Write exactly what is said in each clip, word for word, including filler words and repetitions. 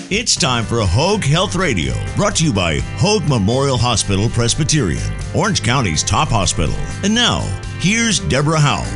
It's time for Hoag Health Radio, brought to you by Hoag Memorial Hospital Presbyterian, Orange County's top hospital. And now, here's Deborah Howell.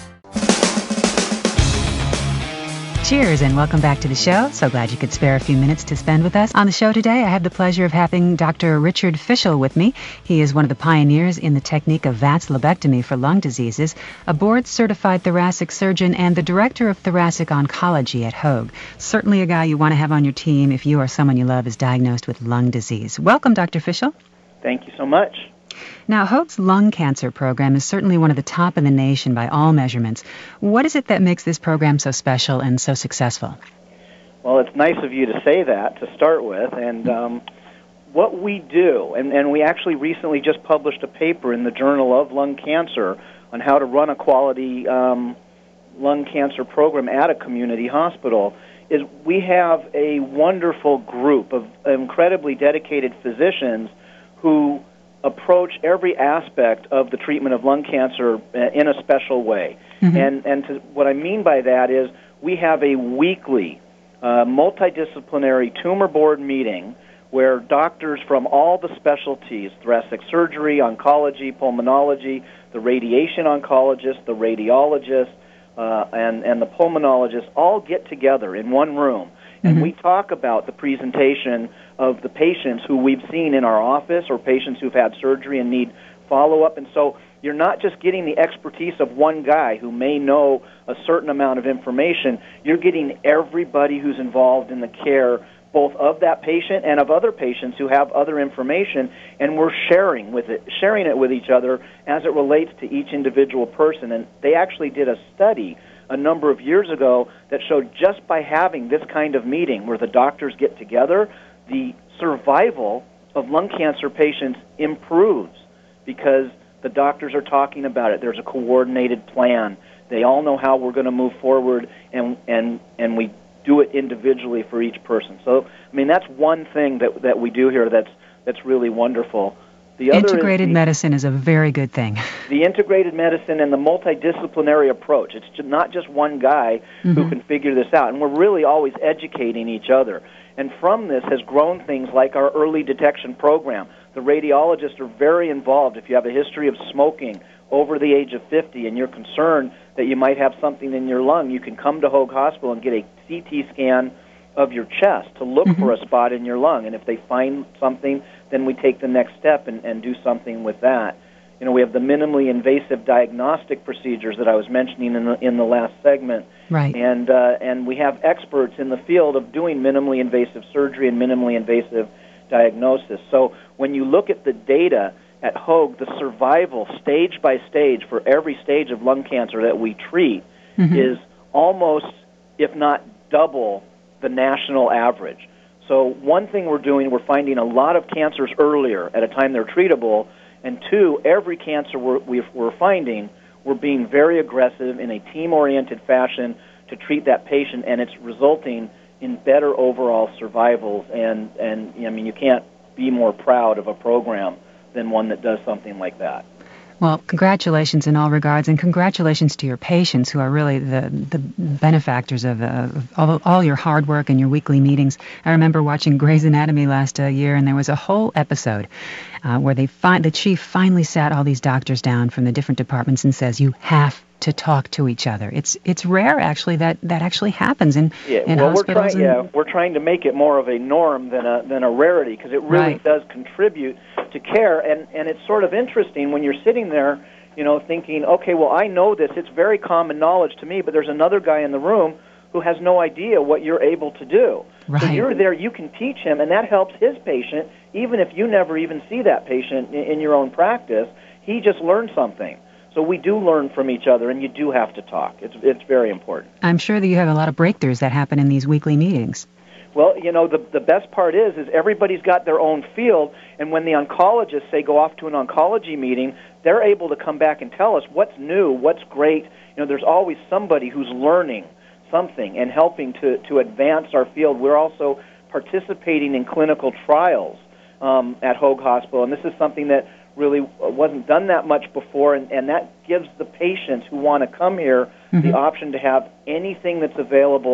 Cheers and welcome back to the show. So glad you could spare a few minutes to spend with us. On the show today, I have the pleasure of having Doctor Richard Fischel with me. He is one of the pioneers in the technique of V A T S lobectomy for lung diseases, a board-certified thoracic surgeon, and the director of thoracic oncology at Hoag. Certainly a guy you want to have on your team if you or someone you love is diagnosed with lung disease. Welcome, Doctor Fischel. Thank you so much. Now, Hoag's lung cancer program is certainly one of the top in the nation by all measurements. What is it that makes this program so special and so successful? Well, it's nice of you to say that to start with. And um, what we do, and, and we actually recently just published a paper in the Journal of Lung Cancer on how to run a quality um, lung cancer program at a community hospital, is we have a wonderful group of incredibly dedicated physicians who approach every aspect of the treatment of lung cancer in a special way. Mm-hmm. And, and to, what I mean by that is we have a weekly uh, multidisciplinary tumor board meeting where doctors from all the specialties, thoracic surgery, oncology, pulmonology, the radiation oncologist, the radiologist, uh, and, and the pulmonologist all get together in one room. And mm-hmm. we talk about the presentation of the patients who we've seen in our office or patients who've had surgery and need follow-up. And so you're not just getting the expertise of one guy who may know a certain amount of information. You're getting everybody who's involved in the care, both of that patient and of other patients who have other information, and we're sharing with it, sharing it with each other as it relates to each individual person. And they actually did a study a number of years ago that showed just by having this kind of meeting where the doctors get together, the survival of lung cancer patients improves because the doctors are talking about it. There's a coordinated plan. They all know how we're going to move forward, and and and we do it individually for each person. So, I mean, that's one thing that that we do here that's that's really wonderful. The other integrated is the, medicine is a very good thing. The integrated medicine and the multidisciplinary approach. It's just not just one guy mm-hmm. who can figure this out. And we're really always educating each other. And from this has grown things like our early detection program. The radiologists are very involved. If you have a history of smoking over the age of fifty and you're concerned that you might have something in your lung, you can come to Hoag Hospital and get a C T scan of your chest to look mm-hmm. for a spot in your lung. And if they find something, then we take the next step and, and do something with that. You know, we have the minimally invasive diagnostic procedures that I was mentioning in the, in the last segment. Right. And, uh, and we have experts in the field of doing minimally invasive surgery and minimally invasive diagnosis. So when you look at the data at Hoag, the survival stage by stage for every stage of lung cancer that we treat mm-hmm. is almost, if not double, the national average. So one thing we're doing, we're finding a lot of cancers earlier at a time they're treatable, and two, every cancer we're, we're finding, we're being very aggressive in a team-oriented fashion to treat that patient, and it's resulting in better overall survivals. And, and I mean, you can't be more proud of a program than one that does something like that. Well, congratulations in all regards, and congratulations to your patients who are really the, the benefactors of, uh, of all, all your hard work and your weekly meetings. I remember watching Grey's Anatomy last uh, year, and there was a whole episode uh, where they find the chief finally sat all these doctors down from the different departments and says, you have to talk to each other. It's it's rare, actually, that that actually happens in, yeah, in well, hospitals. We're trying, yeah, we're trying to make it more of a norm than a than a rarity, because it really right. does contribute to care. And, and it's sort of interesting when you're sitting there, you know, thinking, okay, well, I know this. It's very common knowledge to me, but there's another guy in the room who has no idea what you're able to do. Right. So you're there, you can teach him, and that helps his patient, even if you never even see that patient in, in your own practice. He just learned something. So we do learn from each other, and you do have to talk. It's it's very important. I'm sure that you have a lot of breakthroughs that happen in these weekly meetings. Well, you know, the the best part is is everybody's got their own field, and when the oncologists, say, go off to an oncology meeting, they're able to come back and tell us what's new, what's great. You know, there's always somebody who's learning something and helping to, to advance our field. We're also participating in clinical trials um, at Hoag Hospital, and this is something that really wasn't done that much before, and, and that gives the patients who want to come here mm-hmm. the option to have anything that's available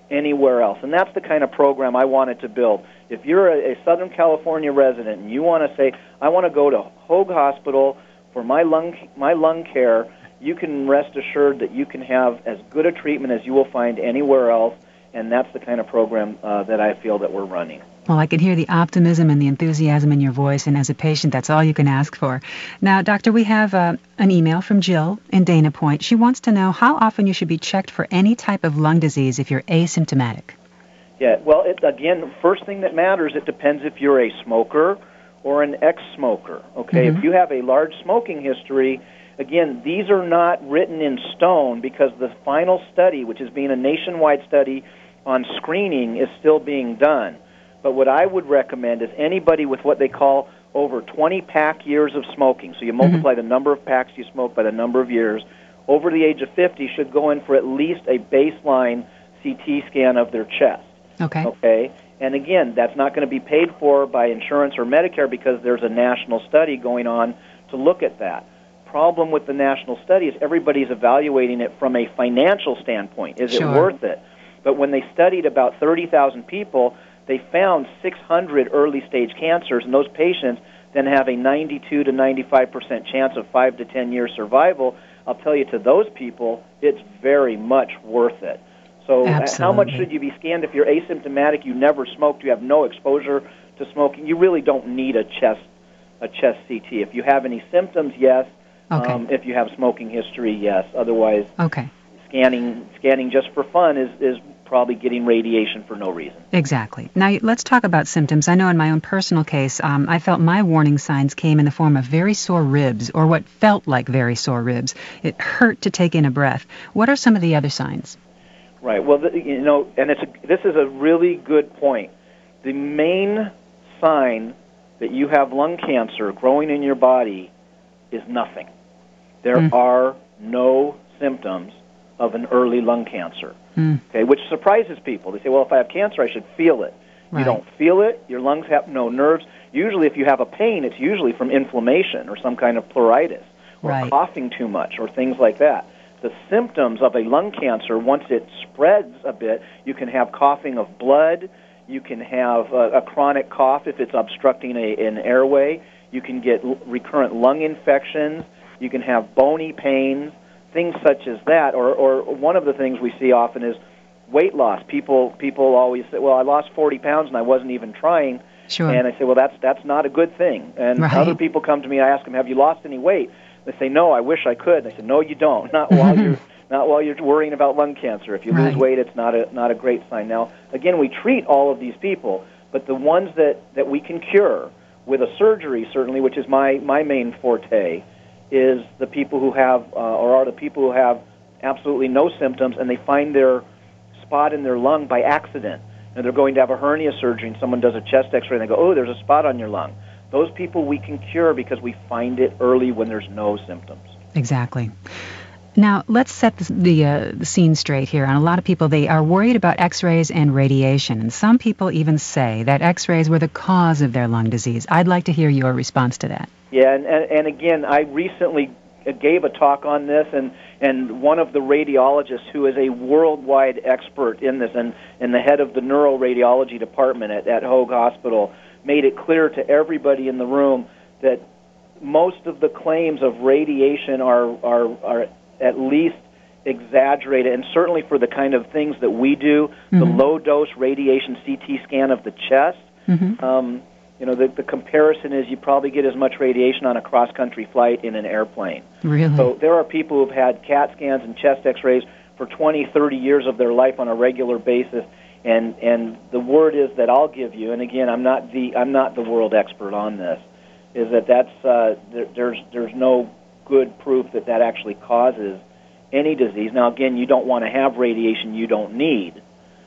anywhere else. And that's the kind of program I wanted to build. If you're a, a Southern California resident and you want to say, I want to go to Hoag Hospital for my lung my lung care, you can rest assured that you can have as good a treatment as you will find anywhere else, and that's the kind of program uh, that I feel that we're running. Well, I can hear the optimism and the enthusiasm in your voice, and as a patient, that's all you can ask for. Now, Doctor, we have uh, an email from Jill in Dana Point. She wants to know how often you should be checked for any type of lung disease if you're asymptomatic. Yeah, well, it, again, first thing that matters, it depends if you're a smoker or an ex-smoker, okay? Mm-hmm. If you have a large smoking history, again, these are not written in stone because the final study, which is being a nationwide study on screening, is still being done. But what I would recommend is anybody with what they call over twenty pack years of smoking, so you multiply mm-hmm. the number of packs you smoke by the number of years, over the age of fifty should go in for at least a baseline C T scan of their chest. Okay. Okay? And again, that's not going to be paid for by insurance or Medicare because there's a national study going on to look at that. Problem with the national study is everybody's evaluating it from a financial standpoint. Is sure. it worth it? But when they studied about thirty thousand people, they found six hundred early-stage cancers, and those patients then have a ninety-two to ninety-five percent chance of five to ten years survival. I'll tell you, to those people, it's very much worth it. So Absolutely. How much should you be scanned? If you're asymptomatic, you never smoked, you have no exposure to smoking, you really don't need a chest a chest C T. If you have any symptoms, yes. Okay. Um, if you have smoking history, yes. Otherwise, okay. scanning scanning just for fun is, is probably getting radiation for no reason. Exactly. Now, let's talk about symptoms. I know in my own personal case, um, I felt my warning signs came in the form of very sore ribs, or what felt like very sore ribs. It hurt to take in a breath. What are some of the other signs? Right. Well, the, you know, and it's a, this is a really good point. The main sign that you have lung cancer growing in your body is nothing. There mm. are no symptoms of an early lung cancer, mm. okay, which surprises people. They say, well, if I have cancer, I should feel it. Right. You don't feel it. Your lungs have no nerves. Usually if you have a pain, it's usually from inflammation or some kind of pleuritis or right. coughing too much or things like that. The symptoms of a lung cancer, once it spreads a bit, you can have coughing of blood. You can have a, a chronic cough if it's obstructing a, an airway. You can get l- recurrent lung infections. You can have bony pains, things such as that. Or, or one of the things we see often is weight loss. People people always say, well, I lost forty pounds and I wasn't even trying. Sure. And I say, well, that's that's not a good thing. And right. other people come to me, I ask them, have you lost any weight? They say, no, I wish I could. I said, no, you don't. Not while you're not while you're worrying about lung cancer. If you right. lose weight, it's not a not a great sign. Now, again, we treat all of these people, but the ones that, that we can cure with a surgery, certainly, which is my, my main forte, is the people who have, uh, or are the people who have absolutely no symptoms, and they find their spot in their lung by accident. And they're going to have a hernia surgery, and someone does a chest X-ray, and they go, oh, there's a spot on your lung. Those people we can cure because we find it early when there's no symptoms. Exactly. Now, let's set the, the, uh, the scene straight here. And a lot of people, they are worried about X-rays and radiation. And some people even say that X-rays were the cause of their lung disease. I'd like to hear your response to that. Yeah, and, and, and again, I recently gave a talk on this, and, and one of the radiologists who is a worldwide expert in this, and, and the head of the neuroradiology department at, at Hoag Hospital, made it clear to everybody in the room that most of the claims of radiation are, are, are at least exaggerated, and certainly for the kind of things that we do, mm-hmm. the low-dose radiation C T scan of the chest, mm-hmm. um, you know, the, the comparison is you probably get as much radiation on a cross-country flight in an airplane. Really? So there are people who've had CAT scans and chest X-rays for twenty, thirty years of their life on a regular basis, and and the word is that I'll give you, and again, I'm not the I'm not the world expert on this, is that that's uh, there, there's there's no good proof that that actually causes any disease. Now, again, you don't want to have radiation you don't need,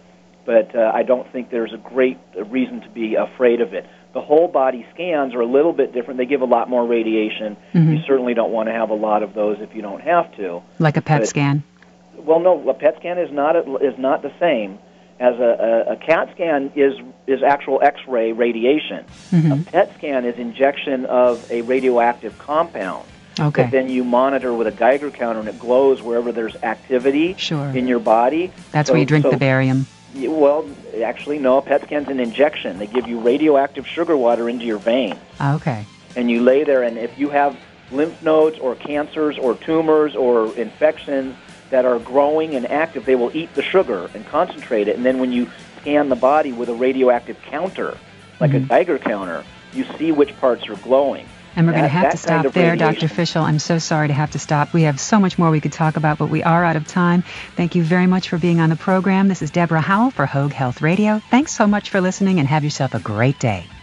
but uh, I don't think there's a great reason to be afraid of it. The whole body scans are a little bit different. They give a lot more radiation. Mm-hmm. You certainly don't want to have a lot of those if you don't have to. Like a P E T but, scan? Well, no, a P E T scan is not a, is not the same as a, a, a CAT scan is is actual X-ray radiation. Mm-hmm. A P E T scan is injection of a radioactive compound. Okay. That then you monitor with a Geiger counter, and it glows wherever there's activity sure. in your body. That's so, where you drink so, the barium. Well, actually, no. A P E T scan's an injection. They give you radioactive sugar water into your vein. Okay. And you lay there, and if you have lymph nodes or cancers or tumors or infections that are growing and active, they will eat the sugar and concentrate it. And then when you scan the body with a radioactive counter, like mm-hmm. a Geiger counter, you see which parts are glowing. And we're going to have to stop kind of there, Doctor Fischel. I'm so sorry to have to stop. We have so much more we could talk about, but we are out of time. Thank you very much for being on the program. This is Deborah Howell for Hoag Health Radio. Thanks so much for listening, and have yourself a great day.